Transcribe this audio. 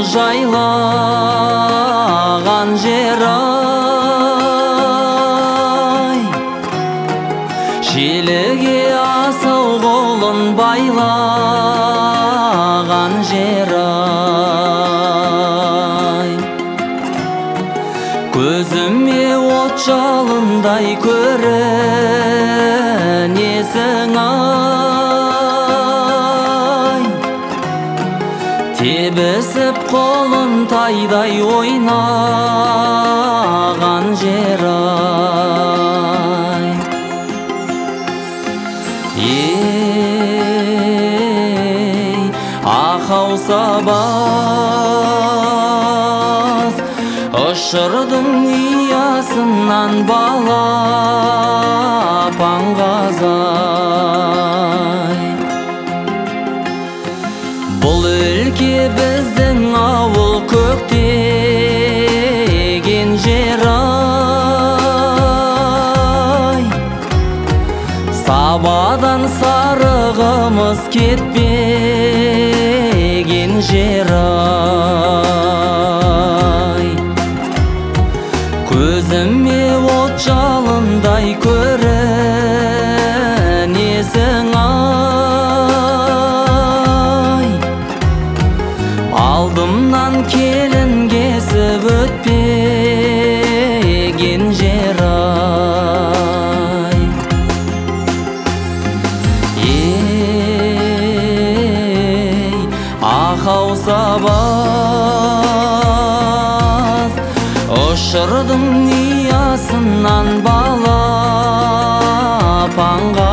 жайлаған жер ай, желіге асау қолын байлаған жер ай, көзіме от жалындай көрінесің ай, тебісіп қолын тайдай ойнаған жер ай. Ей, ақау сабаз, ұшырдың ұясынан балапан қазай. Бұл өлке біздің ауыл көктеген жер ай, сабадан сарығымыз кетпеген жер ай, көзіме от жалындай көрінесің ай, алдымнан келін кесіп өтпеген жер ай. Ей, ақау сабаз, ұшырдың ұясынан балапан